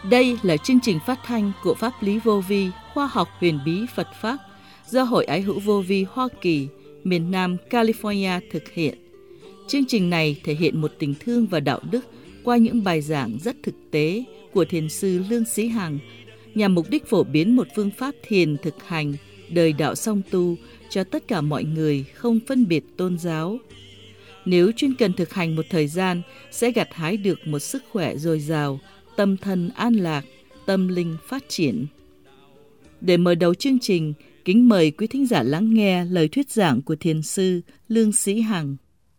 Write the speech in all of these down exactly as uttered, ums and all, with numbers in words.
Đây là chương trình phát thanh của Pháp lý Vô Vi, khoa học huyền bí Phật Pháp do Hội Ái hữu Vô Vi Hoa Kỳ, miền Nam California thực hiện. Chương trình này thể hiện một tình thương và đạo đức qua những bài giảng rất thực tế của Thiền sư Lương Sĩ Hằng, nhằm mục đích phổ biến một phương pháp thiền thực hành, đời đạo song tu cho tất cả mọi người không phân biệt tôn giáo. Nếu chuyên cần thực hành một thời gian, sẽ gặt hái được một sức khỏe dồi dào, tâm thân an lạc, tâm linh phát triển. Để mở đầu chương trình, kính mời quý thính giả lắng nghe lời thuyết giảng của Thiền sư Lương Sĩ Hằng.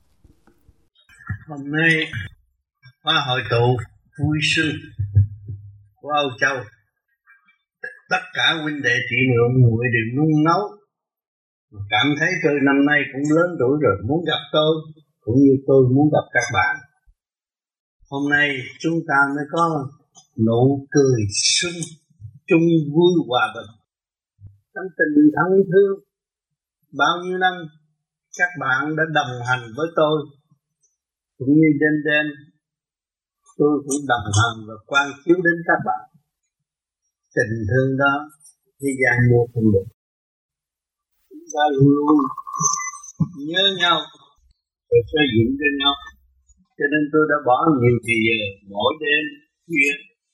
Hôm nay, khóa hội tụ vui xuân của Âu Châu. Tất cả huynh đệ chị ngưỡng muội đều nung nấu, cảm thấy tôi năm nay cũng lớn tuổi rồi, muốn gặp tôi cũng như tôi muốn gặp các bạn. Hôm nay chúng ta mới có nụ cười xuân, chung vui hòa bình, trong tình thân thương. Bao nhiêu năm các bạn đã đồng hành với tôi, cũng như đêm đêm tôi cũng đồng hành và quan chiếu đến các bạn. Tình thương đó thế gian mua không được. Chúng ta luôn luôn nhớ nhau rồi xây dựng cho nhau. Cho nên tôi đã bỏ nhiều thời giờ mỗi đêm khuya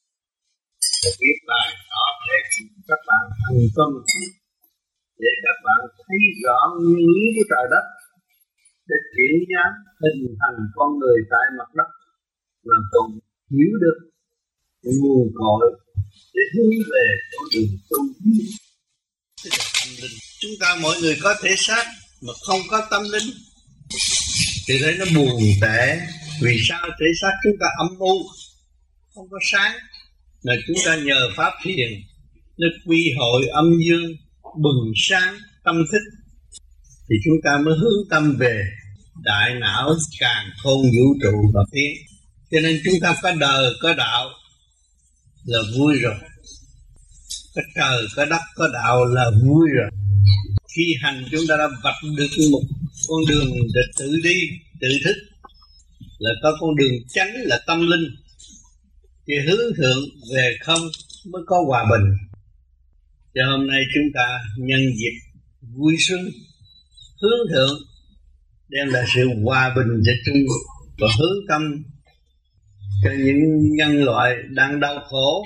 để viết bài đó để các bạn thành công, để các bạn thấy rõ nguyên lý của trời đất, để chuyển hóa hình thành con người tại mặt đất, mà còn hiểu được nguồn cội để hướng về con đường tu tiến. Tâm linh, chúng ta mọi người có thể xác mà không có tâm linh thì thấy nó buồn tẻ. Vì sao thể xác chúng ta âm u, không có sáng, là chúng ta nhờ pháp thiền nó quy hội âm dương bừng sáng tâm thức, thì chúng ta mới hướng tâm về đại não càn khôn vũ trụ và tiến. Cho nên chúng ta có đời có đạo là vui rồi, có trời có đất có đạo là vui rồi. Khi hành chúng ta đã vạch được một con đường để tự đi tự thức, là có con đường chánh là tâm linh, thì hướng thượng về không mới có hòa bình. Cho hôm nay chúng ta nhân dịp vui xuân hướng thượng, đem lại sự hòa bình cho chung, và hướng tâm cho những nhân loại đang đau khổ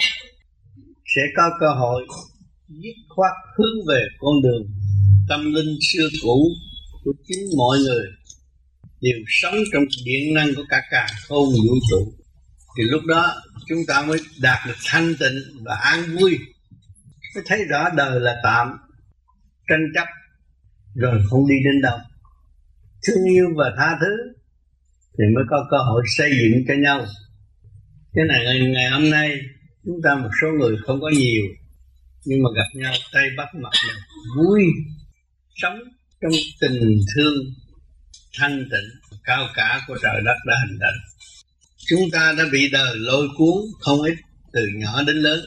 sẽ có cơ hội dứt khoát hướng về con đường tâm linh xưa cũ của chính mọi người, đều sống trong điện năng của cả càn khôn vũ trụ. Thì lúc đó chúng ta mới đạt được thanh tịnh và an vui, mới thấy rõ đời là tạm, tranh chấp rồi không đi đến đâu. Thương yêu và tha thứ thì mới có cơ hội xây dựng cho nhau. Cái này ngày, ngày hôm nay chúng ta một số người không có nhiều, nhưng mà gặp nhau tay bắt mặt nhau, vui, sống trong tình thương thanh tịnh cao cả của trời đất đã hình thành. Chúng ta đã bị đời lôi cuốn không ít, từ nhỏ đến lớn,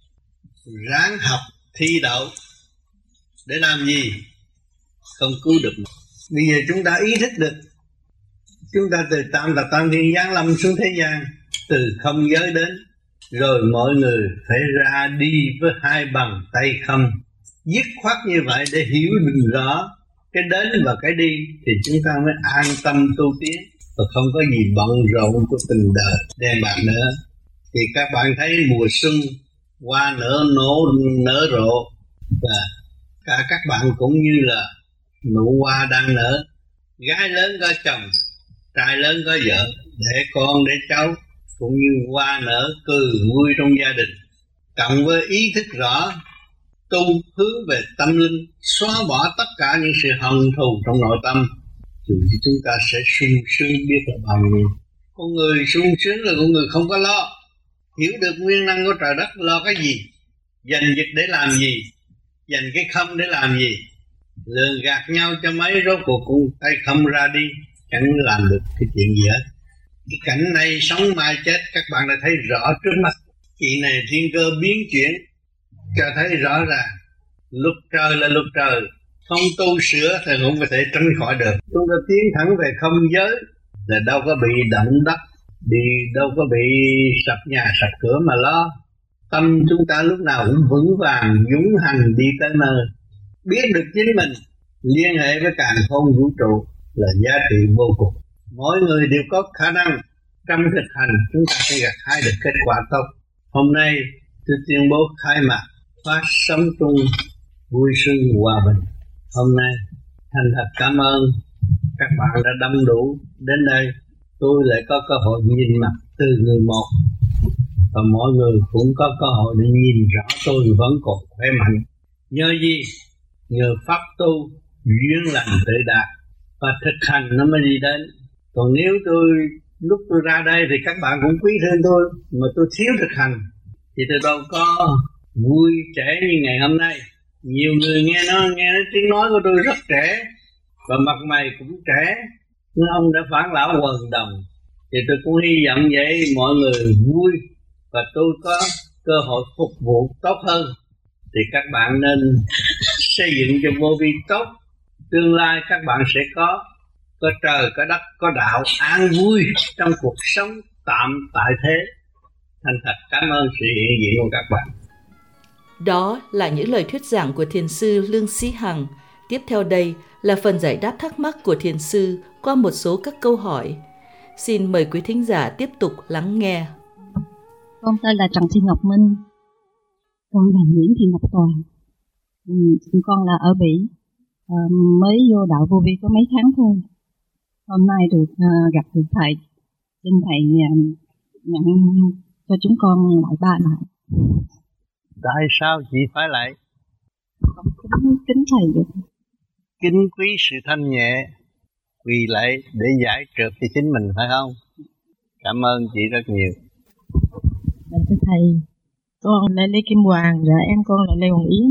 ráng học thi đậu để làm gì? Không cứu được. Bây giờ chúng ta ý thức được, chúng ta từ tam thập tam thiên giáng lâm xuống thế gian, từ không giới đến, rồi mọi người phải ra đi với hai bàn tay không, dứt khoát như vậy để hiểu được rõ cái đến và cái đi, thì chúng ta mới an tâm tu tiến, và không có gì bận rộn của tình đời đen bạc nữa. Thì các bạn thấy mùa xuân hoa nở nổ nở rộ, và cả các bạn cũng như là nụ hoa đang nở. Gái lớn có chồng, trai lớn có vợ, để con để cháu, cũng như hoa nở cười vui trong gia đình. Cộng với ý thức rõ tu hướng về tâm linh, xóa bỏ tất cả những sự hận thù trong nội tâm, thì chúng ta sẽ sung sướng biết là bao nhiêu. Con người sung sướng là con người không có lo, hiểu được nguyên năng của trời đất. Lo cái gì? Dành việc để làm gì? Dành cái không để làm gì? Lường gạt nhau cho mấy, rốt cuộc cũng tay không ra đi, chẳng làm được cái chuyện gì hết. Cái cảnh này sống mai chết các bạn đã thấy rõ trước mắt. Chuyện này thiên cơ biến chuyển cho thấy rõ ràng. Luật trời là luật trời, không tu sửa thì cũng có thể tránh khỏi được. Chúng ta tiến thẳng về không giới là đâu có bị động đất, đi đâu có bị sập nhà sập cửa mà lo. Tâm chúng ta lúc nào cũng vững vàng, dũng hành đi tới nơi. Biết được chính mình, liên hệ với càn khôn vũ trụ là giá trị vô cùng. Mỗi người đều có khả năng. Trong thực hành chúng ta sẽ gặt hái được kết quả tốt. Hôm nay tôi tuyên bố khai mạc phát sống chung vui sướng hòa bình. Hôm nay thành thật cảm ơn các bạn đã đông đủ đến đây. Tôi lại có cơ hội nhìn mặt từ người một, và mọi người cũng có cơ hội để nhìn rõ tôi vẫn còn khỏe mạnh. Nhờ gì? Nhờ pháp tu duyên lành tự đạt và thực hành nó mới đi đến. Còn nếu tôi lúc tôi ra đây thì các bạn cũng quý thương tôi, mà tôi thiếu thực hành thì tôi đâu có vui trẻ như ngày hôm nay. Nhiều người nghe nó nghe nó tiếng nói của tôi rất trẻ và mặt mày cũng trẻ, nhưng ông đã phản lão quần đồng. Thì tôi cũng hy vọng vậy mọi người vui và tôi có cơ hội phục vụ tốt hơn. Thì các bạn nên xây dựng cho vô vi tốt. Tương lai các bạn sẽ có có trời, có đất, có đạo, an vui trong cuộc sống tạm tại thế. Thành thật cảm ơn sự hiện diện của các bạn. Đó là những lời thuyết giảng của Thiền sư Lương Sĩ Hằng. Tiếp theo đây là phần giải đáp thắc mắc của Thiền sư qua một số các câu hỏi. Xin mời quý thính giả tiếp tục lắng nghe. Con tên là Trần Thị Ngọc Minh. Con là Nguyễn Thị Ngọc Toàn. Ừ, con là ở Bỉ. À, mới vô đạo vô vi có mấy tháng thôi. Hôm nay được uh, gặp được thầy. Xin thầy uh, nhận cho chúng con lại ba lại. Tại sao chị phải lại? Con kính, kính thầy vậy. Kính quý sự thanh nhẹ, quỳ lại để giải trượt cho chính mình phải không? Cảm ơn chị rất nhiều. Dạ thưa thầy, con là Lê Kim Hoàng, dạ em con là Lê Hoàng Yến.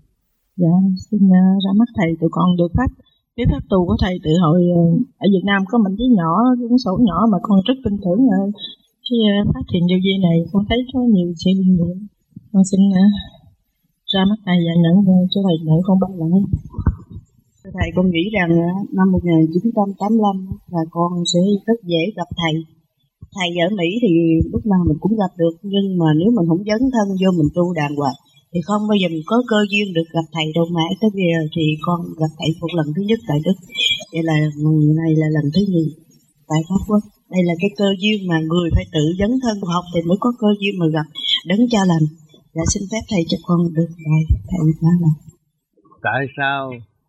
Dạ xin uh, ra mắt thầy, tụi con được pháp cái pháp tu của thầy từ hồi uh, ở Việt Nam có mình với nhỏ, cuốn sổ nhỏ mà con rất tin tưởng uh, khi uh, phát hiện vô vi này, con thấy có nhiều sự linh nghiệm. Con xin uh, ra mắt thầy và nhận uh, cho thầy nhận con ba lại. Thầy con nghĩ rằng uh, năm một nghìn chín trăm tám mươi lăm là con sẽ rất dễ gặp thầy. Thầy ở Mỹ thì lúc nào mình cũng gặp được, nhưng mà nếu mình không dấn thân vô mình tu đàng hoàng thì không bao giờ mình có cơ duyên được gặp thầy đâu. Mãi tới bây giờ thì con gặp thầy một lần thứ nhất tại Đức, vậy là lần này là lần thứ nhì tại Pháp Quốc. Đây là cái cơ duyên mà người phải tự dấn thân học thì mới có cơ duyên mà gặp đấng cha lành. Dạ xin phép thầy cho con được lại thầy đã là. Tại sao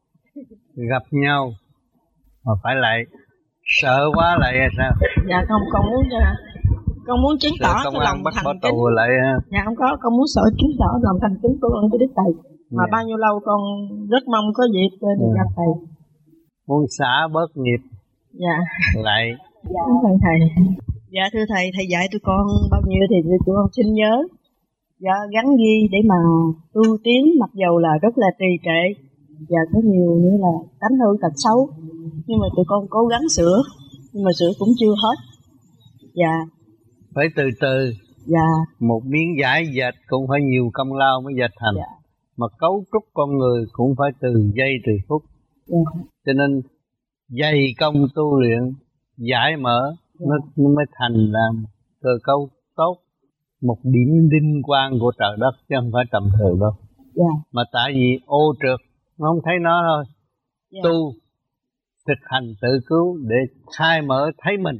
gặp nhau mà phải lại sợ quá lại hay sao? Dạ không, con muốn con muốn chứng tỏ công cái an lòng bắt thành bỏ kính. tù lại ha. Dạ không có, con muốn sợ chứng tỏ lòng thành kính của con với Đức Thầy. Mà yeah. Bao nhiêu lâu con rất mong có dịp được yeah. gặp thầy. Muốn xả bớt nghiệp. Dạ. Lại. Dạ thưa thầy. Dạ thưa thầy, thầy dạy tụi con bao nhiêu thì tụi con xin nhớ. Dạ gắn ghi để mà tu tiến, mặc dầu là rất là trì trệ và có nhiều như là tánh hư tật xấu, nhưng mà tụi con cố gắng sửa, nhưng mà sửa cũng chưa hết. Dạ. Phải từ từ. Dạ. Một miếng vải dệt cũng phải nhiều công lao mới dệt thành. Dạ. Mà cấu trúc con người cũng phải từ giây từ phút. Dạ. Cho nên dày công tu luyện, giải mở, dạ. nó, nó mới thành là cơ cấu tốt. Một điểm linh quang của trời đất chứ không phải tầm thường đâu. Dạ. Mà tại vì ô trượt nó không thấy nó thôi. Dạ. Tu thực hành tự cứu để khai mở thấy mình.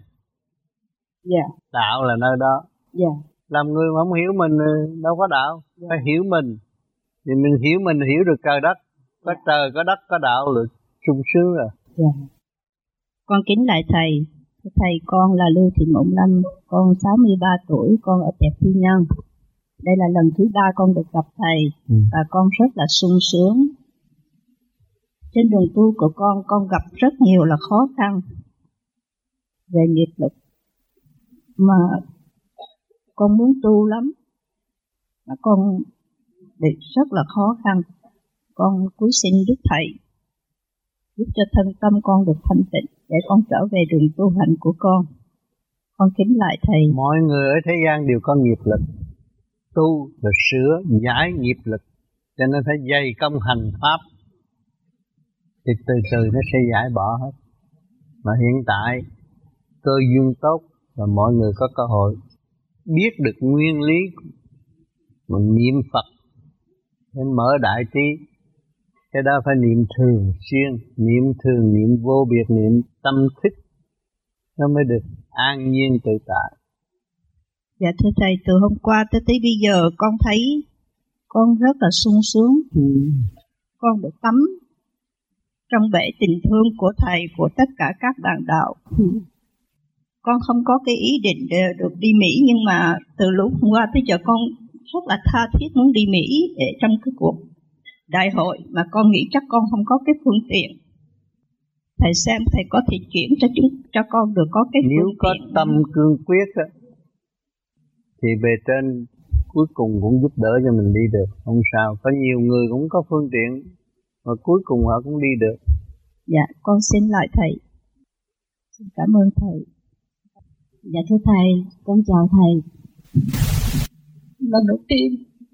Dạ. Đạo là nơi đó. Dạ. Làm người mà không hiểu mình đâu có đạo. Dạ. Phải hiểu mình. Thì mình hiểu mình hiểu được trời đất. Có dạ. trời, có đất, có đạo là sung sướng rồi. Dạ. Con kính lại thầy. Thầy con là Lưu Thị Mộng Lâm. Con sáu mươi ba tuổi, con ở Tẹp Phi Nhân. Đây là lần thứ ba con được gặp thầy. Ừ. Và con rất là sung sướng. Trên đường tu của con, con gặp rất nhiều là khó khăn về nghiệp lực. Mà con muốn tu lắm, mà con bị rất là khó khăn. Con cúi xin Đức Thầy giúp cho thân tâm con được thanh tịnh để con trở về đường tu hành của con. Con kính lại Thầy. Mọi người ở thế gian đều có nghiệp lực. Tu là sửa, giải nghiệp lực. Cho nên phải dày công hành pháp. Thì từ từ nó sẽ giải bỏ hết. Mà hiện tại cơ duyên tốt và mọi người có cơ hội biết được nguyên lý Mình niệm Phật để mở đại trí, cái đó phải niệm thường xuyên, niệm thường, niệm vô biệt, niệm tâm thức, nó mới được an nhiên tự tại. Dạ thưa Thầy, từ hôm qua tới tới bây giờ con thấy con rất là sung sướng. Ừ. Con được tắm trong bể tình thương của Thầy, của tất cả các bạn đạo. Ừ. Con không có cái ý định để được đi Mỹ, nhưng mà từ lúc hôm qua tới giờ con rất là tha thiết muốn đi Mỹ để trong cái cuộc đại hội, mà con nghĩ chắc con không có cái phương tiện. Thầy xem Thầy có thể chuyển cho chúng cho con được có cái Nếu phương có tiện. tâm cương quyết á, thì bề trên cuối cùng cũng giúp đỡ cho mình đi được, không sao. Có nhiều người cũng có phương tiện mà cuối cùng họ cũng đi được. Dạ, con xin lại Thầy. Xin cảm ơn Thầy. Dạ thưa Thầy, con chào Thầy. Lần đầu tiên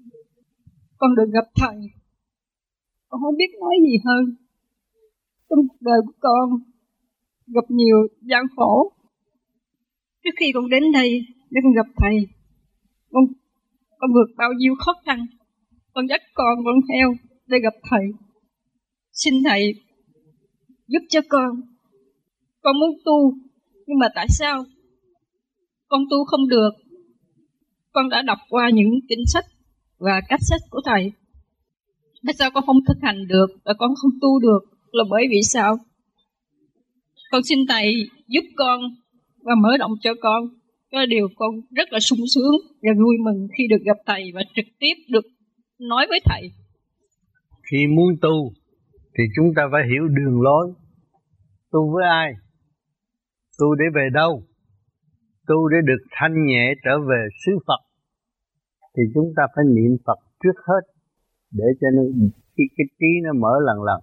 con được gặp Thầy, con không biết nói gì hơn. Trong cuộc đời của con gặp nhiều gian khổ. Trước khi con đến đây để con gặp Thầy, con, con vượt bao nhiêu khó khăn. Con dắt con con theo để gặp Thầy. Xin Thầy giúp cho con. Con muốn tu, nhưng mà tại sao con tu không được? Con đã đọc qua những kinh sách và cách sách của Thầy. Tại sao con không thực hành được và con không tu được? Là bởi vì sao? Con xin Thầy giúp con và mở rộng cho con. Đó là điều con rất là sung sướng và vui mừng khi được gặp Thầy và trực tiếp được nói với Thầy. Khi muốn tu thì chúng ta phải hiểu đường lối. Tu với ai? Tu để về đâu? Tu để được thanh nhẹ trở về xứ Phật. Thì chúng ta phải niệm Phật trước hết, để cho nó cái, cái trí nó mở lần lần.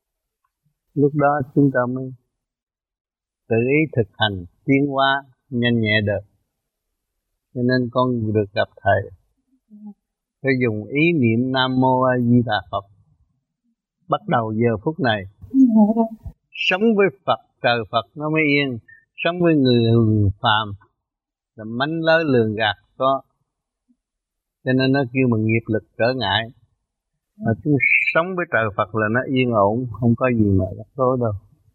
Lúc đó chúng ta mới tự ý thực hành tiến hóa nhanh nhẹ được. Cho nên con được gặp Thầy, phải dùng ý niệm Nam Mô A Di Đà Phật. Bắt đầu giờ phút này, sống với Phật, trời Phật nó mới yên. Sống với người phàm là mánh lới lường gạt có. Cho nên nó kêu bằng nghiệp lực trở ngại. Mà chúng sống với trời Phật là nó yên ổn, không có gì mà rắc rối đâu.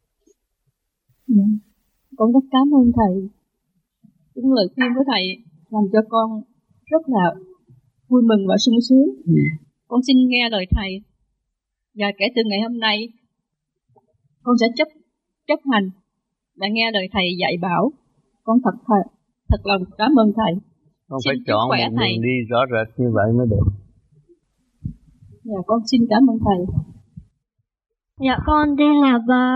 Dạ. Con rất cảm ơn Thầy. Những lời khuyên của Thầy làm cho con rất là vui mừng và sung sướng. Ừ. Con xin nghe lời Thầy. Và kể từ ngày hôm nay, con sẽ chấp chấp hành và nghe lời Thầy dạy bảo. Con thật thật, thật lòng cảm ơn Thầy. Con xin phải chọn một đường thầy. đi rõ rệt như vậy mới được. Dạ, con xin cảm ơn Thầy. Dạ, con tên là Bá,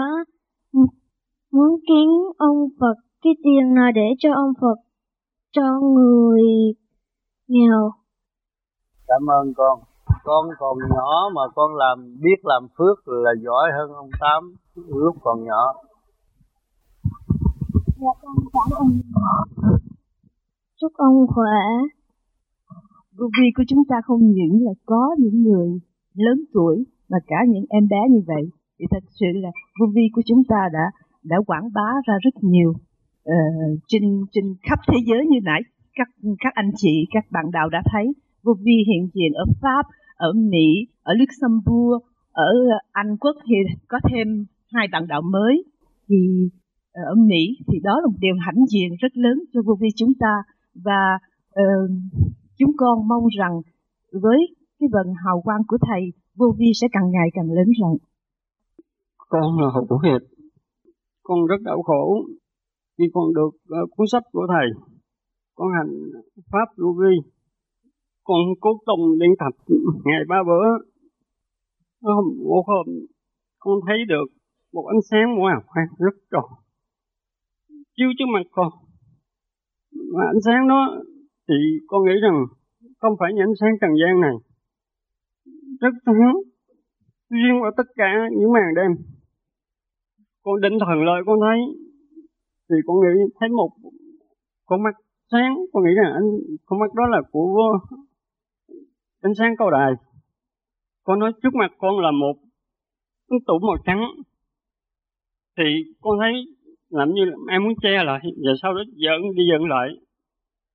muốn kính ông Phật cái tiền nào để cho ông Phật cho người nghèo. Cảm ơn con. Con còn nhỏ mà con làm biết làm phước là giỏi hơn ông Tám lúc còn nhỏ. Dạ, con cảm ơn. Chúc ông khỏe. Vô vi của chúng ta không những là có những người lớn tuổi mà cả những em bé như vậy. Thì thật sự là vô vi của chúng ta đã đã quảng bá ra rất nhiều uh, trên trên khắp thế giới. Như nãy các các anh chị, các bạn đạo đã thấy vô vi hiện diện ở Pháp, ở Mỹ, ở Luxembourg, ở Anh Quốc thì có thêm hai bạn đạo mới. Thì ở Mỹ thì đó là một điều hãnh diện rất lớn cho vô vi chúng ta. Và uh, chúng con mong rằng với cái vận hào quang của Thầy, vô vi sẽ càng ngày càng lớn rộng. Con là Hữu Hiệp. Con rất đau khổ khi con được uh, cuốn sách của Thầy. Con hành Pháp vô vi. Con cố tùng liên tập ngày ba bữa. Hôm, một hôm con thấy được một ánh sáng màu khoan rất tròn chiếu trước mặt con. Mà ánh sáng đó thì con nghĩ rằng không phải những ánh sáng trần gian này, rất sáng riêng qua tất cả những màn đêm. Con định thần lời con thấy thì con nghĩ thấy một con mắt sáng. Con nghĩ rằng anh, con mắt đó là của ánh sáng cao đài. Con nói trước mặt con là một cái tủ màu trắng. Thì con thấy làm như là em muốn che lại, và sau đó dẫn đi dẫn lại.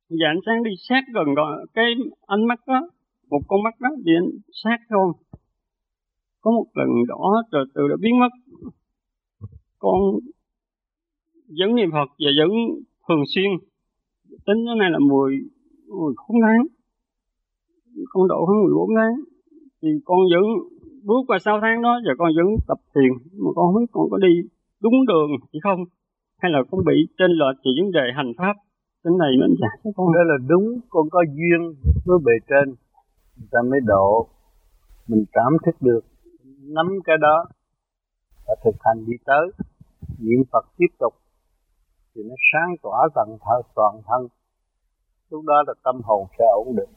Và ánh sáng đi sát gần đó, cái ánh mắt đó, một con mắt đó đi sát con. Có một lần đó từ từ đã biến mất. Con vẫn niệm Phật và vẫn thường xuyên. Tính cái này là mười, mười bốn tháng. Con độ khoảng mười bốn tháng. Thì con vẫn bước qua sáu tháng đó và con vẫn tập thiền. Mà con không biết con có đi đúng đường hay không. Hay là con bị trên lệch về vấn đề hành pháp. Cái này nó giải cho con. Đó là đúng, con có duyên với bề trên. Người ta mới độ. Mình cảm thức được. Nắm cái đó. Và thực hành đi tới. Niệm Phật tiếp tục. Thì nó sáng tỏa tận thở toàn thân. Lúc đó là tâm hồn sẽ ổn định.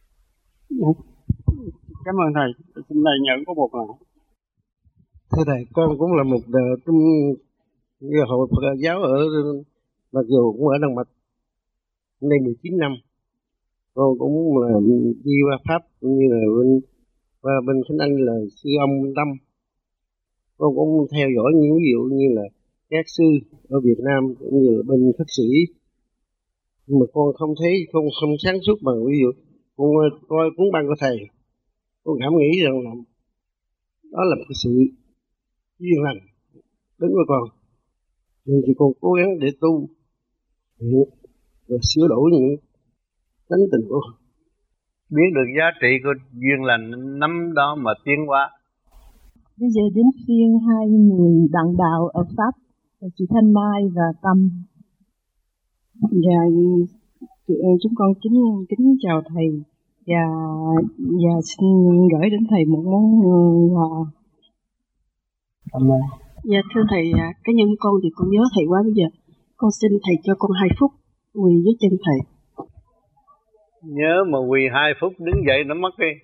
Cảm ơn thầy. Xin thầy nhận có một lần. Thưa thầy, con cũng là một trong hội Phật giáo ở, mặc dù cũng ở Đan Mạch, đây mười chín năm. Con cũng là đi qua Pháp cũng như là bên và bên Khánh Anh là sư ông Tâm. Con cũng theo dõi những ví dụ như là các sư ở Việt Nam cũng như là bên khất sĩ, nhưng mà con không thấy không không sáng suốt bằng ví dụ con coi cuốn băng của thầy, con cảm nghĩ rằng là đó là một sự duyên lành đến với con, nên thì con cố gắng để tu rồi sửa đổi những tánh tình của con. Biết được giá trị của duyên lành nắm đó mà tiến hóa. Bây giờ đến phiên hai người bạn đạo ở Pháp, là chị Thanh Mai và Tâm. Và chúng con kính kính chào thầy và và xin gửi đến thầy một món quà. Cảm ơn. Dạ thưa thầy, cá nhân con thì con nhớ thầy quá, bây giờ con xin thầy cho con hai phút quỳ dưới chân thầy. Nhớ mà quỳ hai phút đứng dậy nó mất đi.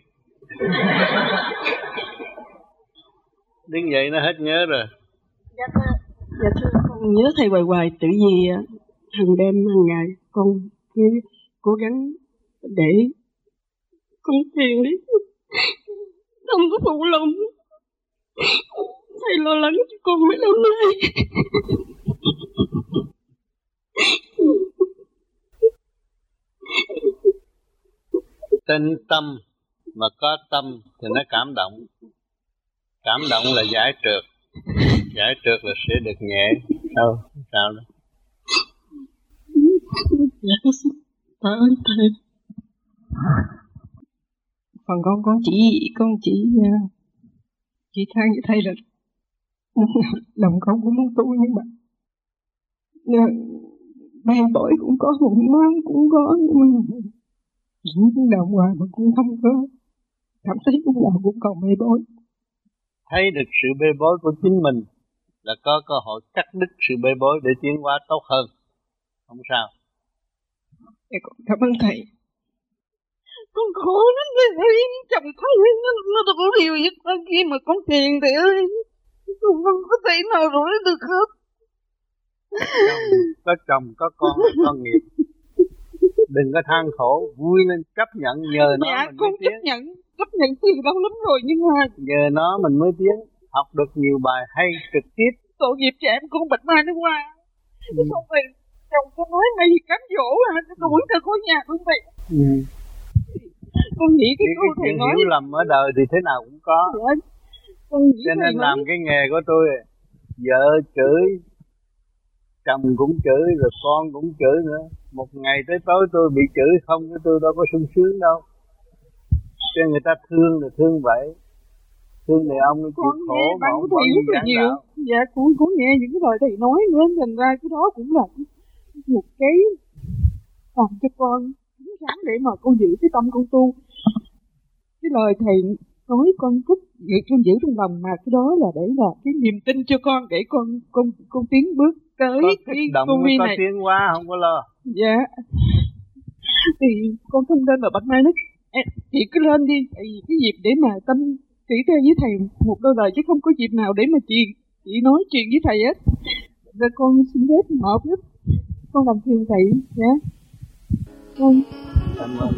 Đứng dậy nó hết nhớ rồi. Dạ thưa, dạ thưa con nhớ thầy hoài hoài, tự vì hàng đêm hàng ngày con cứ cố gắng để con thiền đi, không có phụ lòng. Thầy lo lắng cho con mấy lâu nay. Tinh tâm mà có tâm thì nó cảm động. Cảm động là giải trượt. Giải trượt là sẽ được nhẹ. Sao? Sao đó? Dạ con xin tạ ơn thầy. Phần con con chỉ con chỉ chỉ than với thầy là lòng con cũng muốn tu, nhưng mà ban tội cũng có, một món cũng có, nhưng mà những đầu ngoài mà cũng không có, cảm thấy lúc nào cũng còn mê bối. Thấy được sự bê bối của chính mình là có cơ hội cắt đứt sự bê bối để tiến hóa tốt hơn. Không sao. Cảm ơn thầy. Con khổ lắm thầy ơi, chồng thấy nó, nó đâu có điều gì hơn khi mà con thiền thầy ơi. Con không có thể nào rủi được hết. Chồng, có chồng, có con, có nghiệp. Đừng có than khổ, vui lên chấp nhận, nhờ nó dạ, mình con mới chấp tiến. nhận, chấp nhận từ lâu lắm rồi, nhưng mà nhờ nó mình mới tiến, học được nhiều bài hay trực tiếp. tội nghiệp cho em con bạch mai nó qua. Ừ. Xong rồi chồng con nói mày gì cám dỗ hả, cái đuổi ra khỏi nhà luôn vậy. Ừ. Con nghĩ cái câu thầy nói hiểu lầm ở đời thì thế nào cũng có. dạ. Con nghĩ cho nên nói... làm cái nghề của tôi, vợ chửi, chồng cũng chửi, rồi con cũng chửi nữa. Một ngày tới tối tôi bị chửi không, cái tôi đâu có sung sướng đâu. Cho người ta thương là thương vậy. Thương thì ông nó chịu khổ mà ông vẫn rất là nhiều. Đạo. Dạ, cũng cũng nghe những cái lời thầy nói nữa, thành ra cái đó cũng là một cái làm cho con chính sáng để mà con giữ cái tâm con tu. Cái lời thầy nói con rất vậy, con giữ trong lòng, mà cái đó là để là cái niềm tin cho con, để con con con tiến bước tới có cái động tu vi có này. tiến hóa không có lo. Dạ. Thì con không nên là bạch mai nói chị cứ lên đi, tại vì cái dịp để mà tâm chỉ theo với thầy một đôi lời, chứ không có dịp nào để mà chị chị nói chuyện với thầy hết. Rồi con xin phép mở phép con làm phiền thầy nhé. Con cảm ơn.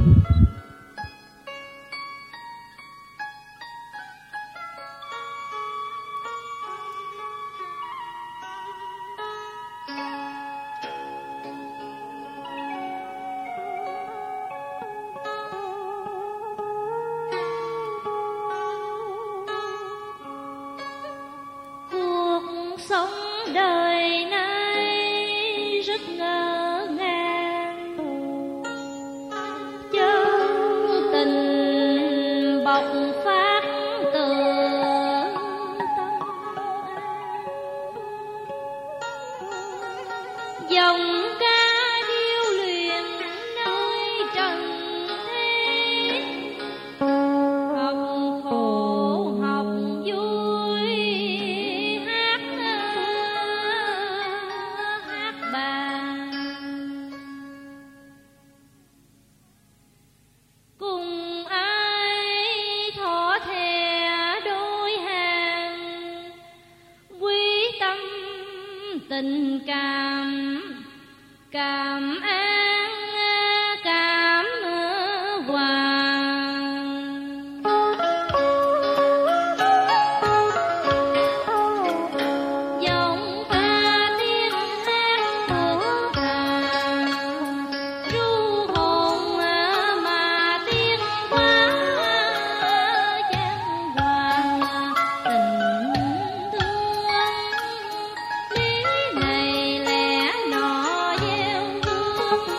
sống đời nay rất ngỡ ngàng, chớ tình bộc phát từ tâm dòng ca điêu luyện nơi trần thế, học khổ học vui hát hát bàn, cùng ai thọ thẻ đôi hàng, quý tâm tình cảm cảm an cảm hoàng. Dòng ca tiếng hát của nàng ru hồn mà tiếng quá chan hòa, tình thương lý này lẽ nọ gieo hương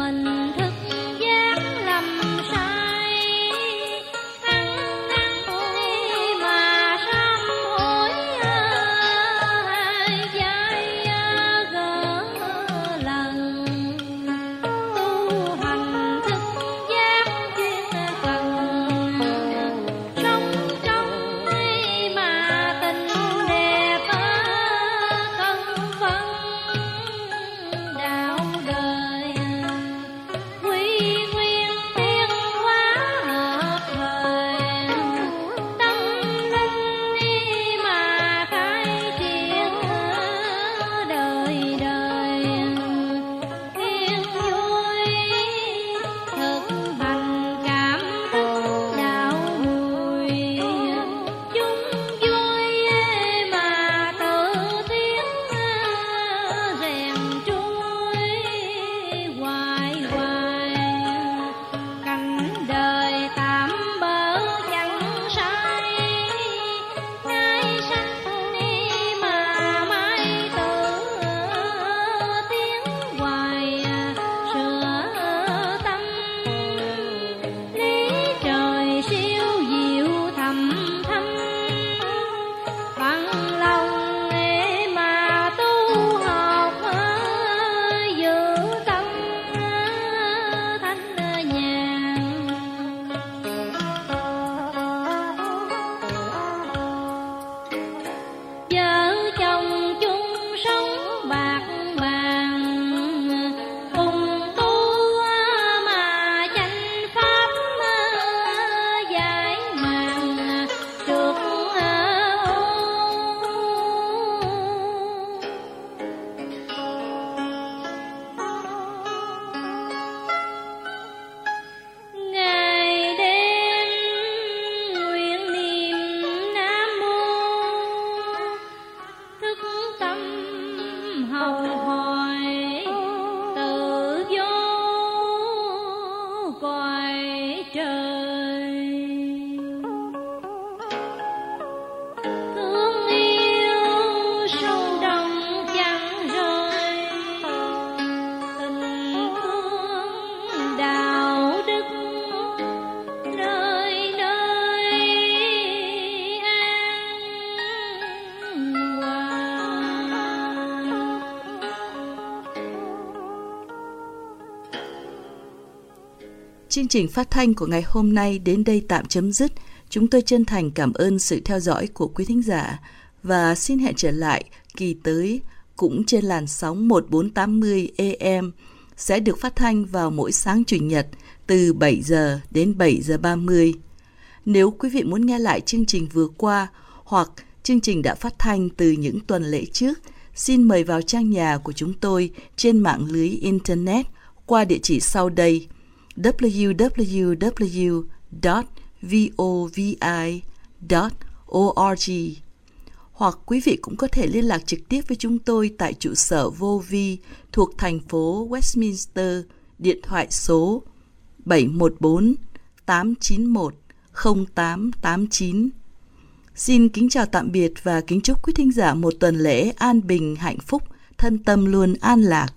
hình thức giác lầm sai, ăn năn mà sám hối hai trái gỡ lần, tu hành thức giác chuyên cần, sống trong mà tình đẹp cân phấn đạo đời, quy nguyên tiến hóa hợp thời, tâm linh mà khai triển đời đời, yên vui thực hành cảm thức đạo mùi, chung vui mà tự tiến rèn trôi hoài hoài, cảnh đời tạm bỡ chẳng sai, ngay sanh mà mãi tự tiến hoài, sửa tâm lý trời siêu diệu thầm thâm, bằng lòng mà tu học giữ tâm thanh nhàn. Vợ chồng chung sống bạc bàn, cùng tu mà chánh pháp giải màng trượt ô. Ngày đêm nguyện niệm Nam Mô, thức tâm hầu hỏi tự vô cõi trời, thương yêu sâu đậm chẳng rời, tình thương đạo đức nơi nơi an hòa. Chương trình phát thanh của ngày hôm nay đến đây tạm chấm dứt. Chúng tôi chân thành cảm ơn sự theo dõi của quý thính giả và xin hẹn trở lại kỳ tới cũng trên làn sóng một nghìn bốn trăm tám mươi A M, sẽ được phát thanh vào mỗi sáng Chủ nhật từ bảy giờ đến bảy giờ ba mươi. Nếu quý vị muốn nghe lại chương trình vừa qua hoặc chương trình đã phát thanh từ những tuần lễ trước, xin mời vào trang nhà của chúng tôi trên mạng lưới Internet qua địa chỉ sau đây: w w w chấm vovi chấm org. Hoặc quý vị cũng có thể liên lạc trực tiếp với chúng tôi tại trụ sở vô vi thuộc thành phố Westminster, điện thoại số bảy một bốn tám chín một không tám tám chín. Xin kính chào tạm biệt và kính chúc quý thính giả một tuần lễ an bình, hạnh phúc, thân tâm luôn an lạc.